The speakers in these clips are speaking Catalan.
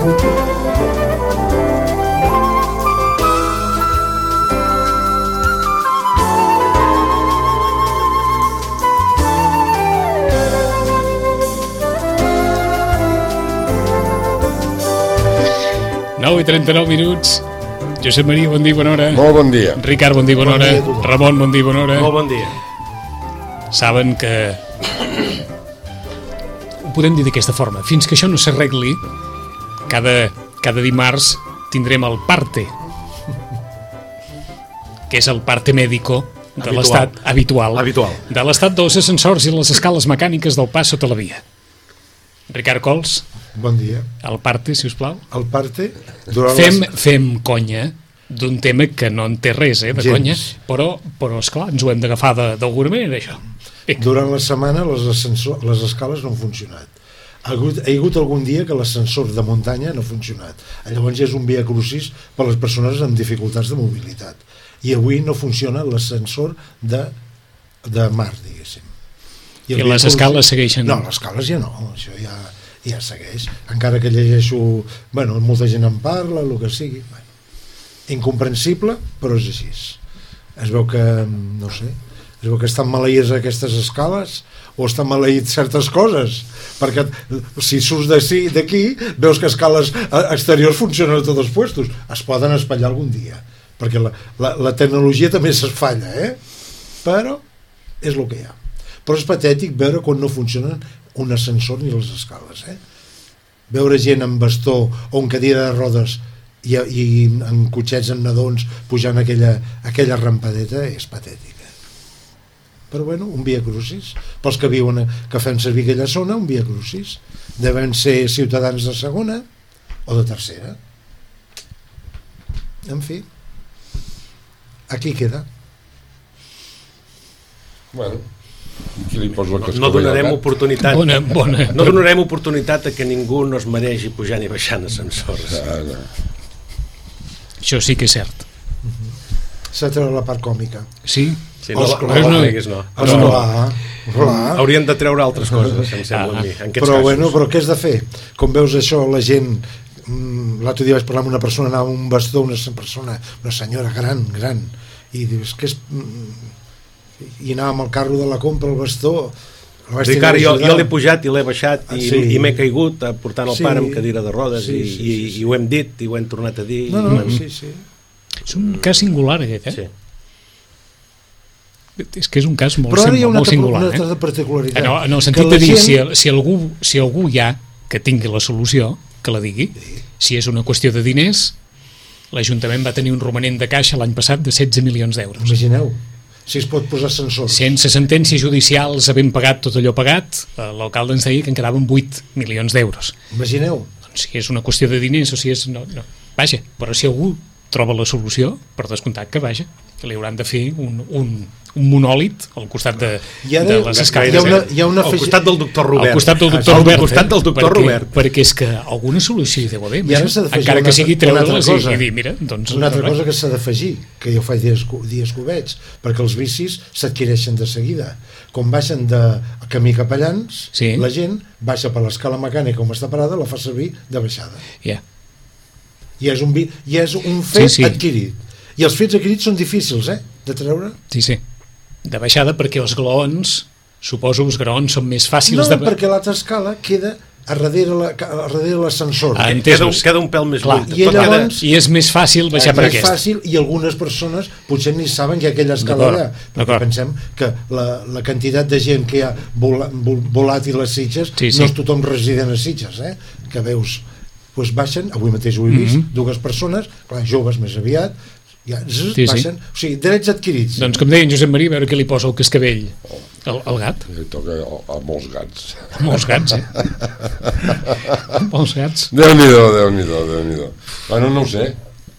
i 39 minuts. Josep Maria, bon dia, bona hora. Molt bon dia. Ricard, bon dia, bona hora. Ramon, bon dia, bona hora. Molt bon dia. Saben que ho podem dir d'aquesta forma, fins que això no s'arregli, cada dimarts tindrem el parte, que és el parte médico de l'estat habitual, de l'estat dels ascensors i les escales mecàniques del pas sota la via. Ricard Cols, bon dia. El parte, si us plau. El parte... Fem conya d'un tema que no en té res, de gens. Conya, però esclar, ens ho hem d'agafar d'alguna manera, això. Durant la setmana les escales no han funcionat. Ha hagut algun dia que l'ascensor de muntanya no ha funcionat. Llavors ja és un via crucis per a les persones amb dificultats de mobilitat. I avui no funciona l'ascensor de mar, diguéssim. I les escales segueixen? No, les escales ja no, això ja segueix. Encara que llegeixo, molta gent en parla, el que sigui. Incomprensible, però és així. Es veu que, no sé, es veu que estan maleïdes aquestes escales o estan maleïts certes coses, perquè si surts d'aquí veus que escales exteriors funcionen a tots els puestos. Es poden espatllar algun dia, perquè la tecnologia també s'esfalla, però és el que hi ha. Però és patètic veure quan no funcionen un ascensor ni les escales. Veure gent amb bastó o en cadira de rodes i en cotxets amb nadons pujant aquella rampadeta és patètica. Però un via crucis. Pels que viuen, que fem servir aquella zona, un via crucis. Deuen ser ciutadans de segona o de tercera. En fi, aquí queda. Qui li posa la no donarem oportunitat no donarem oportunitat a que ningú no es mereixi pujant i baixant ascensors. Això sí que és cert. S'ha tret la part còmica. Sí? No. Haurien de treure altres coses, em sembla a mi, en aquests casos. Però què has de fer? Com veus això, la gent... L'altre dia vaig parlar amb una persona, anava amb un bastó, una senyora gran, i dius, què és... i anava amb el carro de la compra, el bastó. Ricard, jo l'he pujat i l'he baixat i m'he caigut portant el pare amb cadira de rodes i ho hem dit i ho hem tornat a dir. Sí. És un cas singular aquest, Sí. És que és un cas molt singular. Però ara hi ha una altra particularitat. En el sentit de dir, si algú hi ha que tingui la solució, que la digui. Si és una qüestió de diners, l'Ajuntament va tenir un romanent de caixa l'any passat de 16 milions d'euros. Imagineu, si es pot posar ascensors. Sense sentències judicials, havent pagat tot allò pagat, l'alcalde ens deia que en quedaven 8 milions d'euros. Imagineu. Doncs si és una qüestió de diners o si és... No. Vaja, però si algú troba la solució, per descomptat que vaja, que li hauran de fer un monòlit al costat de les escales. Al costat del doctor Robert. Al costat del doctor Robert. Perquè és que alguna solució hi deu haver. Encara que sigui treure-les i dir, mira... Una altra cosa que s'ha d'afegir, que jo faig dies que ho veig, perquè els bicis s'adquireixen de seguida. Quan baixen de camí capellans, la gent baixa per l'escala mecànica on està parada, la fa servir de baixada. I és un fet adquirit. I els fets adquirits són difícils, de treure. Sí. De baixada perquè els graons, suposo que els graons són més fàcils de... No, perquè l'altra escala queda a darrere l'ascensor. Queda un pèl més lluny. I és més fàcil baixar per aquest. És fàcil, i algunes persones potser ni saben que aquella escala allà. Perquè pensem que la quantitat de gent que hi ha volat i les Sitges, no és tothom resident a Sitges, que veus... Doncs baixen, avui mateix ho he vist, dues persones, joves més aviat, baixen, o sigui, drets adquirits. Doncs com deia en Josep Maria, a veure què li posa el cascavell al gat. Li toca a molts gats. Molts gats, molts gats. Déu-n'hi-do. Bueno, no ho sé.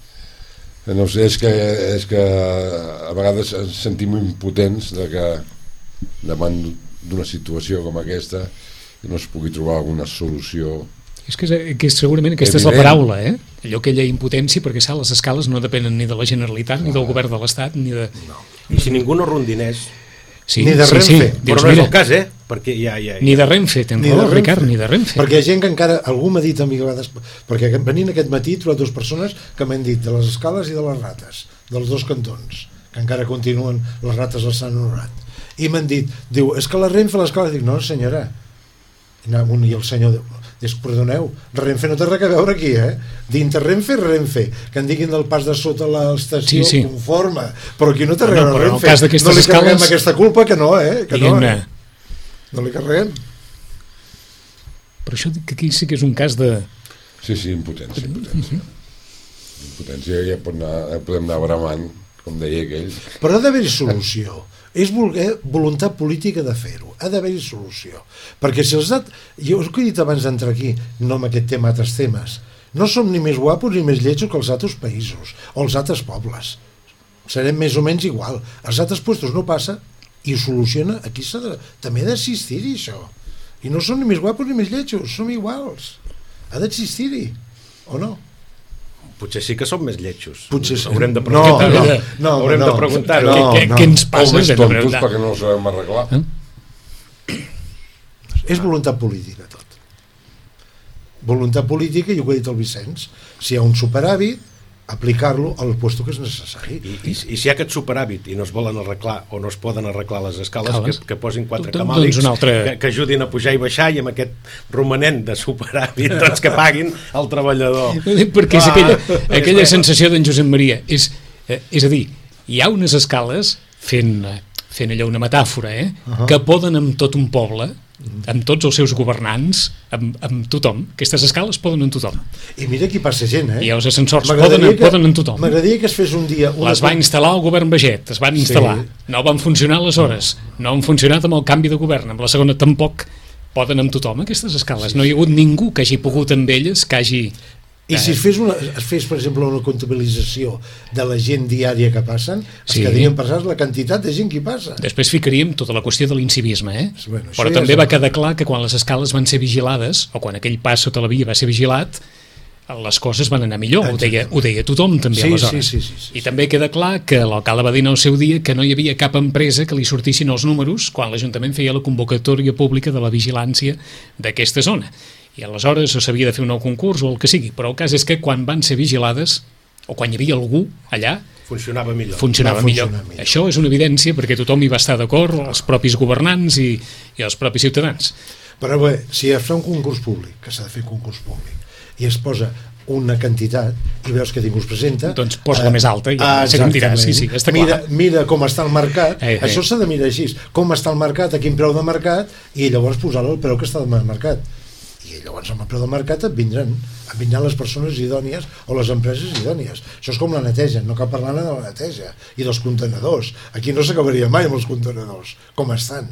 És que a vegades ens sentim impotents davant d'una situació com aquesta que no es pugui trobar alguna solució. És que segurament aquesta és la paraula, allò que hi ha impotència, perquè les escales no depenen ni de la Generalitat, ni del govern de l'Estat, ni de... I si ningú no rondinés... Sí, ni de Renfe. Sí. Però no és el cas, perquè Ni de Renfe, tens raó, Ricard, ni de Renfe. Perquè hi ha gent que encara, algú m'ha dit a mi, perquè venint aquest matí he trobat dues persones que m'han dit de les escales i de les rates, dels dos cantons, que encara continuen les rates al Sant Honorat. I m'han dit, diu, és que la Renfe a l'escala, dic, no senyora, i el senyor diu, perdoneu, Renfe no té res a veure aquí, dintre Renfe, que en diguin del pas de sota l'estació, sí. Conforme, però aquí no té res a veure Renfe, no li carreguem aquesta culpa, que no, que no, no li carreguem. Per això dic que aquí sí que és un cas de... Sí, impotència. Impotència, ja podem anar bramant, com deia aquell. Però ha d'haver-hi solució. És voluntat política de fer-ho, ha d'haver-hi solució, perquè si els jo us he dit abans d'entrar aquí, no amb aquest tema, altres temes, no som ni més guapos ni més lletjos que els altres països o els altres pobles, serem més o menys igual, als altres puestos no passa i ho soluciona, aquí també ha d'existir-hi això, i no som ni més guapos ni més lletjos, som iguals, ha d'existir-hi o no? Potser sí que som més lletjos. Potser sí. Haurem de preguntar-ho. Haurem de preguntar-ho. Què ens passa? O més tontos perquè no ho sabem arreglar. És voluntat política tot. Voluntat política, i ho ha dit el Vicenç, si hi ha un superàvit, aplicar-lo al puesto que és necessari. I si hi ha aquest superàvit i no es volen arreglar o no es poden arreglar les escales, que posin 4 camàlics que ajudin a pujar i baixar, i amb aquest romanent de superàvit doncs que paguin el treballador. Perquè és aquella sensació d'en Josep Maria, és a dir, hi ha unes escales fent allò una metàfora, que poden amb tot un poble, amb tots els seus governants, amb tothom. Aquestes escales poden amb tothom. I mira qui passa gent, I els ascensors poden amb tothom. M'agradaria que es fes un dia... Les va instal·lar el govern Baget, es van instal·lar. No van funcionar aleshores, no han funcionat amb el canvi de govern, amb la segona tampoc poden amb tothom aquestes escales. No hi ha hagut ningú que hagi pogut amb elles, que hagi... I si es fes, per exemple, una comptabilització de la gent diària que passen, es quedarien passats la quantitat de gent que hi passa. Després ficaríem tota la qüestió de l'incivisme, Bueno, però també va quedar clar que quan les escales van ser vigilades, o quan aquell pas sota la via va ser vigilat, les coses van anar millor, ho deia tothom també aleshores. Sí. I també queda clar que l'alcalde va dir en el seu dia que no hi havia cap empresa que li sortissin els números quan l'Ajuntament feia la convocatòria pública de la vigilància d'aquesta zona. I aleshores s'havia de fer un nou concurs o el que sigui, però el cas és que quan van ser vigilades, o quan hi havia algú allà, funcionava millor. Això és una evidència perquè tothom hi va estar d'acord, els propis governants i els propis ciutadans. Però bé, si es fa un concurs públic, que s'ha de fer concurs públic, i es posa una quantitat i veus que ningú es presenta, doncs posa la més alta i ja em diràs, sí, està clar. Mira com està el mercat, això s'ha de mirar així, com està el mercat, a quin preu de mercat, i llavors posar-lo al preu que està al mercat. I llavors amb el preu del mercat et vindran les persones idònies o les empreses idònies. Això és com la neteja, no cal parlar de la neteja i dels contenedors. Aquí no s'acabaria mai amb els contenedors, com estan.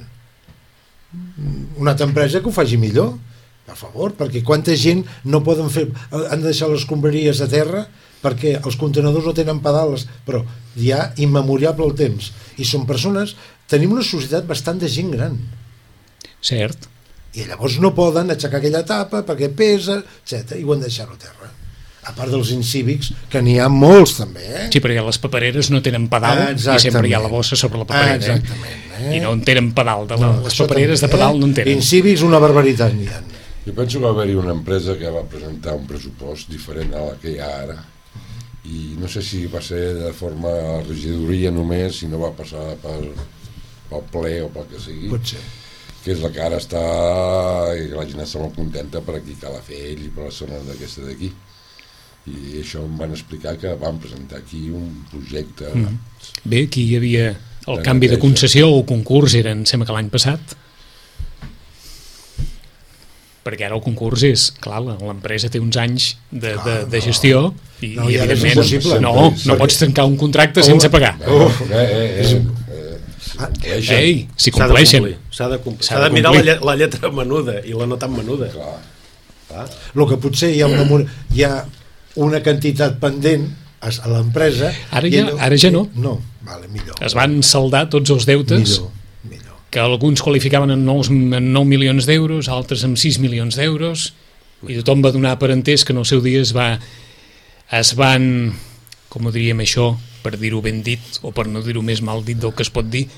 Una altra empresa que ho faci millor, per favor, perquè quanta gent no poden fer, han de deixar les escombraries a terra perquè els contenedors no tenen pedals, però ja immemoriable el temps. I són persones, tenim una societat bastant de gent gran. Cert. I llavors no poden aixecar aquella tapa perquè pesa, etc. I ho han de deixar a terra. A part dels incívics, que n'hi ha molts també, Sí, perquè les papereres no tenen pedal i sempre hi ha la bossa sobre la paperera. I no en tenen pedal, les papereres de pedal no en tenen. Incívics una barbaritat n'hi ha. Jo penso que va haver-hi una empresa que va presentar un pressupost diferent a la que hi ha ara, i no sé si va ser de forma regidoria només, si no va passar pel ple o pel que sigui. Pot ser. Que és la que ara està, i la gent està molt contenta per aquí Calafell i per la zona d'aquesta d'aquí, i això em van explicar que van presentar aquí un projecte. Bé, aquí hi havia el canvi de concessió o concurs, em sembla que l'any passat, perquè ara el concurs és, clar, l'empresa té uns anys de gestió i evidentment no pots trencar un contracte sense pagar. Si compleixen, s'ha de mirar la lletra menuda i la no tan menuda. El que potser hi ha una quantitat pendent a l'empresa, ara ja no. Millor. Es van saldar tots els deutes millor. Que alguns qualificaven en 9 milions d'euros, altres amb 6 milions d'euros, i tothom va donar per entès que en el seu dia es van, com ho diríem això, per dir-ho ben dit, o per no dir-ho més mal dit del que es pot dir,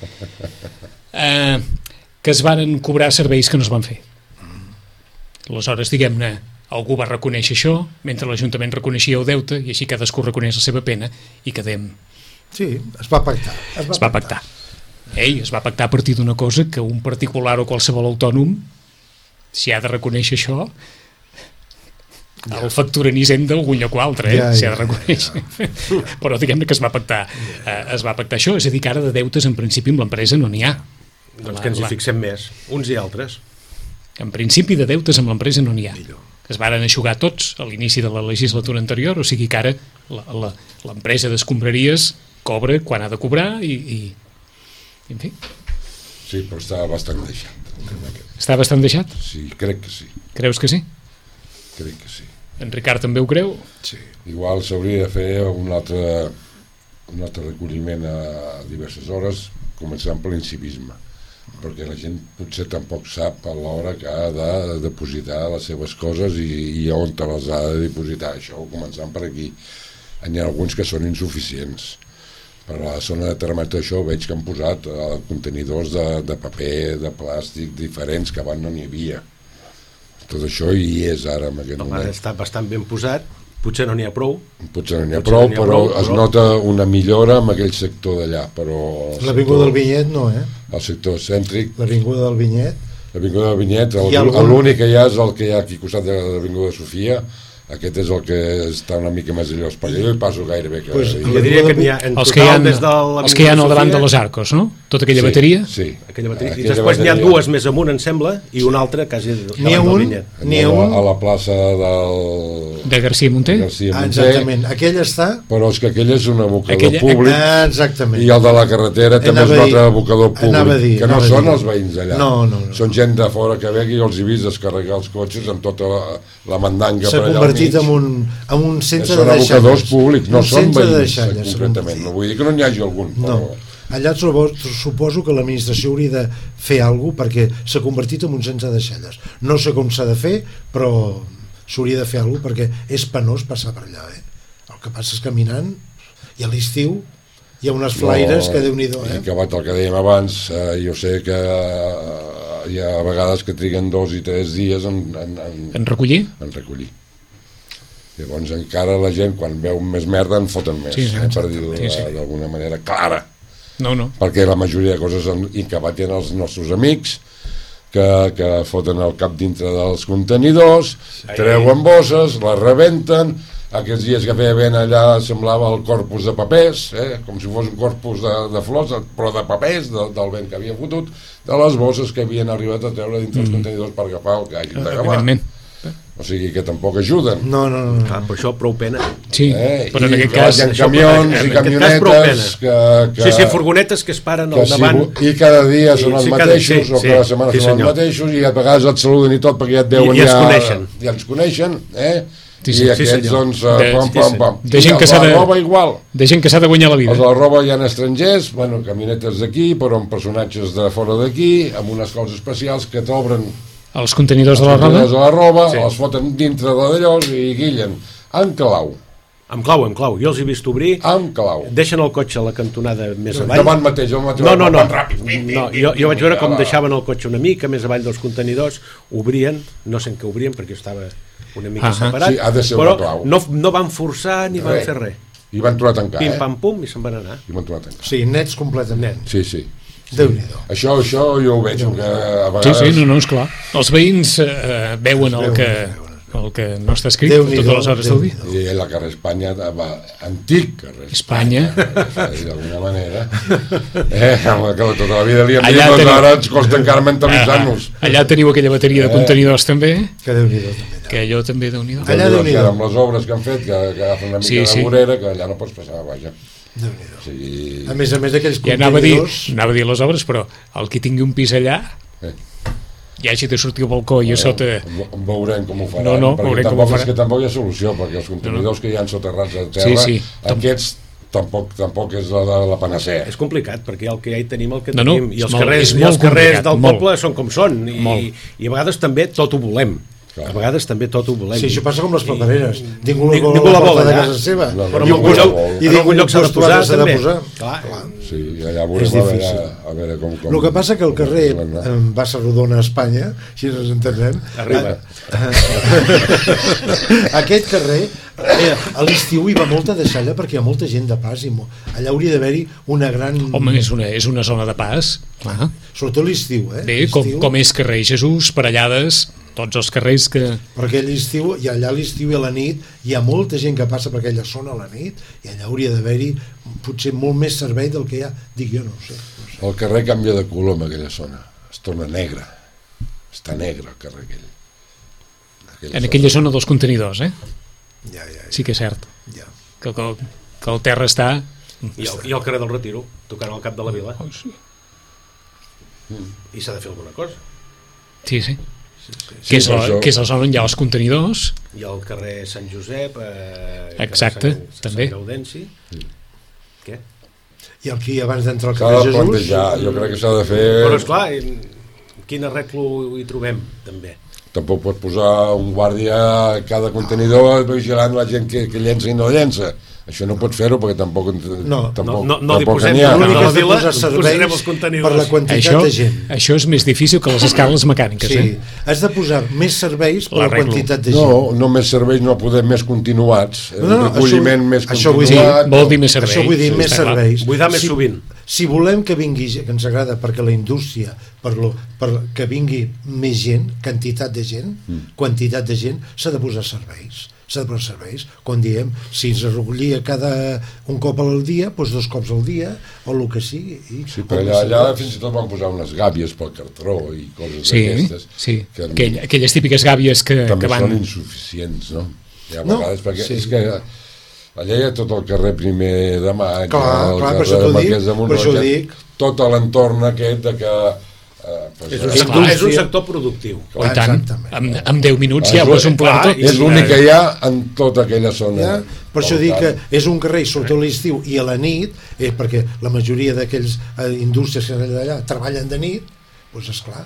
que es varen cobrar serveis que no es van fer. Aleshores, diguem-ne, algú va reconèixer això, mentre l'Ajuntament reconeixia el deute, i així cadascú reconeix la seva pena, i quedem... Sí, es va pactar. Es va pactar. Es va pactar a partir d'una cosa que un particular o qualsevol autònom, si ha de reconèixer això, el factura en Hisenda algun lloc o altre, si ha de reconèixer. Però diguem-ne que es va pactar això, és a dir, que ara de deutes en principi amb l'empresa no n'hi ha. Doncs que ens hi fixem més, uns i altres. En principi de deutes amb l'empresa no n'hi ha. Es varen eixugar tots a l'inici de la legislatura anterior, o sigui que ara l'empresa d'escombraries cobra quan ha de cobrar i en fi. Sí, però està bastant deixat. Està bastant deixat? Sí, crec que sí. Creus que sí? Crec que sí. En Ricard també ho creu? Sí. Igual s'hauria de fer un altre recolliment a diverses hores, començant per l'incivisme, perquè la gent potser tampoc sap a l'hora que ha de depositar les seves coses i on te les ha de depositar. Això, començant per aquí. N'hi ha alguns que són insuficients. Per a la zona de termòmetre això veig que han posat contenidors de paper, de plàstic diferents que abans no n'hi havia. Tot això hi és ara en aquest moment. Està bastant ben posat, potser no n'hi ha prou. Potser no n'hi ha prou, però es nota una millora en aquell sector d'allà. L'Avinguda del Vinyet no, El sector cèntric. L'Avinguda del Vinyet. L'Avinguda del Vinyet, l'únic que hi ha és el que hi ha aquí al costat de l'Avinguda de Sofia. Aquest és el que està una mica més allò, perquè jo hi passo gairebé que... Jo diria que n'hi ha en total els que hi ha al davant de les Arcos, no? Tota aquella bateria? Sí. I després n'hi ha dues més amunt, em sembla, i una altra quasi davant del Vinyet. N'hi ha un a la plaça de García Monter? Exactament, aquell està... Però és que aquell és un abocador públic. Exactament. I el de la carretera també és un altre abocador públic, que no són els veïns allà. No. Són gent de fora que ve i els he vist descarregar els cotxes amb tota la mandanga per allà. En un centre de deixalles. Són abocadors públics, no són veïns concretament. No vull dir que no n'hi hagi algun, però... Allà suposo que l'administració hauria de fer alguna cosa perquè s'ha convertit en un centre de deixalles. No sé com s'ha de fer, però s'hauria de fer alguna cosa perquè és penós passar per allà. El que passes caminant i a l'estiu hi ha unes flaires que Déu-n'hi-do. I acabat el que dèiem abans, jo sé que hi ha vegades que triguen 2 i 3 dies en recollir? En recollir. Llavors encara la gent quan veu més merda en foten més, per dir-ho d'alguna manera clara. No. Perquè la majoria de coses acabat hi ha els nostres amics que foten el cap dintre dels contenidors, treuen bosses, les rebenten. Aquests dies que feia vent allà semblava el corpus de papers, com si fos un corpus de flors, però de papers, del vent que havien fotut, de les bosses que havien arribat a treure dintre els contenidors per agafar el que hagin d'agafar. O sigui que tampoc ajuden. No. Per això prou pena. Sí, però en aquest cas... Hi ha camions i camionetes Sí, furgonetes que es paren al davant. I cada dia són els mateixos, o cada setmana són els mateixos, i a vegades et saluden i tot perquè ja et deuen... I ens coneixen. I ens coneixen, i aquests, doncs, pam. De gent que s'ha de... roba igual. De gent que s'ha de guanyar la vida. Els de la roba hi ha estrangers, camionetes d'aquí, però amb personatges de fora d'aquí, amb unes coses especials que t'obren els contenidors de la roba, els foten dintre de d'allò i guillen amb clau. Amb clau, jo els he vist obrir amb clau. Deixen el cotxe a la cantonada més avall. Davant mateix, no, jo vaig veure com deixaven el cotxe una mica més avall dels contenidors, obrien, no sé en què obrien perquè estava una mica separat, però no van forçar ni van fer res. I van tornar a tancar, pim pam pum, i se'n van anar. Sí, nets completament. Sí. Déu-n'hi-do. Això jo ho veig, que a vegades... Sí, no, esclar. Els veïns veuen el que no està escrit totes les hores del dia. I la carrer Espanya, antic carrer Espanya, d'alguna manera, que tota la vida li hem dit, doncs ara ens costa encara mentalitzar-nos. Allà teniu aquella bateria de contenidors també, que Déu-n'hi-do també. Que allò també Déu-n'hi-do. Amb les obres que han fet, que agafen una mica de vorera, que allà no pots passar, vaja. A més aquells contenidors... Anava a dir les obres, però el que tingui un pis allà i hagi de sortir al balcó i a sota... Veurem com ho faran, perquè tampoc hi ha solució, perquè els contenidors que hi ha soterrats a terra, aquests tampoc és la panacea. És complicat, perquè el que ja hi tenim el que tenim, i els carrers del poble són com són, i a vegades també tot ho volem. A vegades també tot ho volem. Sí, això passa com les papereres. Ningú la vol de casa seva. Però en algun lloc s'ha de posar, també. Clar. Sí, allà veurem a veure com... El que passa que el carrer Bassa Rodona a Espanya, si ens entenem... Arriba. Aquest carrer, a l'estiu hi va molta deixalla perquè hi ha molta gent de pas i allà hauria d'haver-hi una gran... Home, és una zona de pas, clar. Sobretot l'estiu, Bé, com és carrer Jesús, Parellades, tots els carrers que... Perquè l'estiu, i allà a l'estiu i a la nit hi ha molta gent que passa per aquella zona a la nit i allà hauria d'haver-hi potser molt més servei del que hi ha, dic jo, no ho sé. El carrer canvia de color en aquella zona, es torna negre, està negre el carrer aquell. En aquella zona dels contenidors, Ja. Sí que és cert. Ja. Que el terra està... I el carrer del Retiro, tocant al cap de la vila. Oh, sí. I s'ha de fer alguna cosa. Sí. Que és la zona on hi ha els contenidors. I el carrer Sant Josep, exacte, també. Sant Gaudenci. Què? I aquí abans d'entrar al S'ha carrer de Jesús... plantejar, jo crec que s'ha de fer... Però esclar, quin arreglo hi trobem, també? Tampoc pots posar un guàrdia a cada contenidor vigilant la gent que llença i no llença. Això no pots fer-ho perquè tampoc no li posem n'hi ha. L'únic a la és de vila, posar serveis els contenidors. per la quantitat de gent. Això és més difícil que les escales mecàniques, Sí, has de posar més serveis per la L'arreglo. quantitat de gent. No més serveis, no poder més continuats. No, recolliment més això vull continuat. dir, vol dir més serveis. Això vull dir, Sí, més està clar. serveis. Buidar més sovint. Si volem que vingui gent, que ens agrada, perquè la indústria, per que vingui més gent, quantitat de gent, quantitat de gent, s'ha de posar serveis. S'ha de posar serveis. Quan diem, si es recollia un cop al dia, doncs 2 cops al dia, o el que sigui. Sí, però allà fins i tot van posar unes gàbies pel cartró i coses d'aquestes. Sí, aquelles típiques gàbies que també van... són insuficients, no? Hi ha vegades, perquè és que allà hi ha tot el carrer Primer de Maig, el carrer de Marquès de Montroig, tot l'entorn aquest de que... És un sector productiu. Oh, i tant, amb 10 minuts ja ho has omplert tot. És l'únic que hi ha en tota aquella zona. Per això dic que és un carrer, sobretot a l'estiu i a la nit, perquè la majoria d'aquells indústries que estan allà treballen de nit, doncs esclar,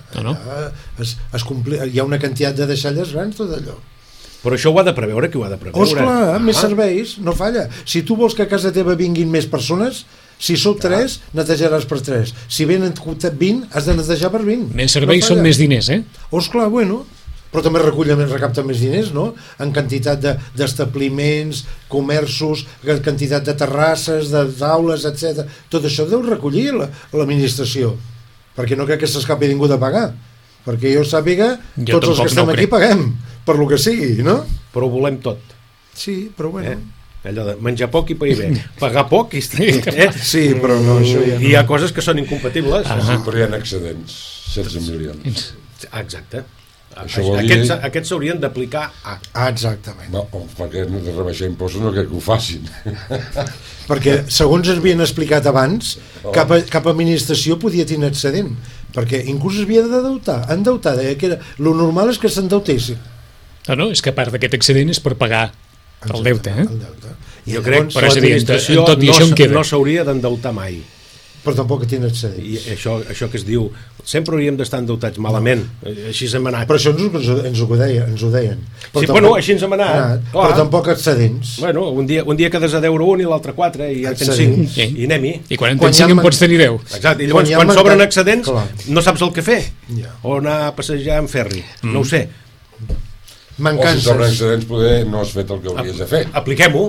hi ha una quantitat de deixalles grans, tot allò. Però això ho ha de preveure, qui ho ha de preveure? Esclar, més serveis, no falla. Si tu vols que a casa teva vinguin més persones, si sou 3, netejaràs per 3. Si venen 20, has de netejar per 20. Més serveis són més diners, Esclar, bueno, però també recapta més diners, no? En quantitat d'establiments, comerços, quantitat de terrasses, de taules, etc. Tot això deu recollir l'administració, perquè no crec que s'escapi ningú de pagar. Perquè jo sàpiga, tots els que estem aquí paguem, per lo que sigui, no? Però ho volem tot. Sí, però bueno... Allò de menjar poc i pair bé. Pagar poc i... Sí, però no, això ja no. Hi ha coses que són incompatibles. Sí, però hi ha excedents, 16 milions. Exacte. Dir... Aquests s'haurien d'aplicar a... Exactament. No, perquè no de rebaixar impostos no crec que ho facin. Perquè, segons ens havien explicat abans, cap administració podia tenir excedent, perquè inclús es havia endeutar, deia que lo normal és que s'endeutessin. No, és que a part d'aquest excedent és per pagar el deute, El deute. Jo crec que l'administració no s'hauria d'endeutar mai. Però tampoc tiene excedents. I això que es diu, sempre hauríem d'estar endeutats malament, així hem anat. Però això ens ho deien. Sí, bueno, així ens hem anat. Però tampoc excedents. Bueno, un dia quedes a 10 un i l'altre 4 i ja en tens 5 i anem-hi. I quan en tens 5 en pots tenir 10. Exacte, i llavors quan sobren excedents no saps el que fer. O anar a passejar en ferri, no ho sé. O si sobren excedents poder no has fet el que hauries de fer. Apliquem-ho.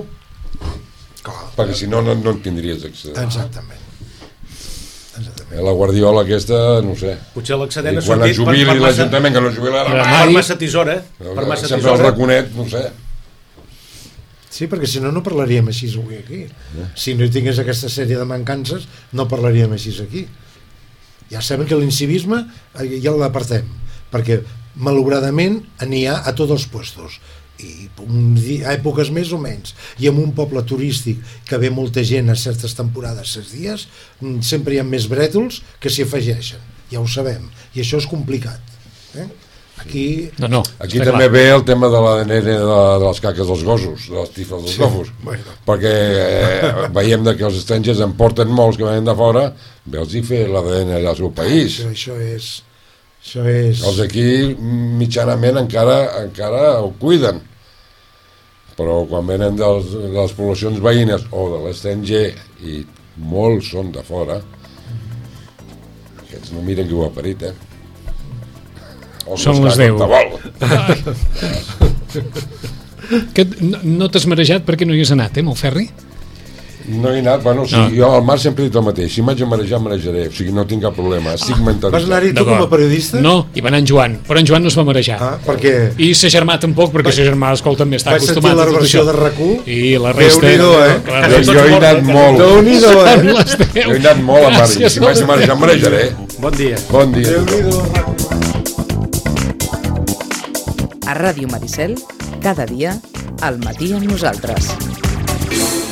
Perquè si no en tindries excedents. Exactament. La guardiola aquesta, no ho sé. Potser l'excedent ha sortit quan es jubili l'Ajuntament, que no es jubilarà per massa tisora. Sempre el raconet, no ho sé. Sí, perquè si no parlaríem així avui aquí. Si no hi tingués aquesta sèrie de mancances, no parlaríem així aquí. Ja sabem que l'incivisme ja l'apartem, perquè malauradament n'hi ha a tots els puestos, i a èpoques més o menys, i en un poble turístic que ve molta gent a certes temporades 6 dies, sempre hi ha més brètols que s'hi afegeixen, ja ho sabem, i això és complicat. Aquí també ve el tema de l'ADN de les caques dels gossos, de les tifes dels gossos, perquè veiem que els estrangers en porten molts que venen de fora, ve-los i fer l'ADN allà al seu país. Això és... Això és... Els d'aquí mitjanament encara ho cuiden, però quan venen de les poblacions veïnes o de l'estranger, i molts són de fora, aquests no miren qui ho ha parit, Són les 10. Que no t'has marejat perquè no hi has anat, amb el ferri? No he anat, bueno, jo al mar sempre he dit el mateix, si m'haig de marejar, marejaré, o sigui, no tinc cap problema, estic mentalitzat. Vas anar-hi tu com a periodista? No, hi va anar en Joan, però en Joan no es va marejar. Perquè... I sa germà tampoc, perquè sa germà, escolta, també està acostumat a tot això. Vaig sentir la versió de RAC1. I la resta... Jo he anat molt. Déu-n'hi-do, Jo he anat molt a mar, i si m'haig de marejar, marejaré. Bon dia. Bon dia. A Ràdio Maricel, cada dia, al matí amb nosaltres.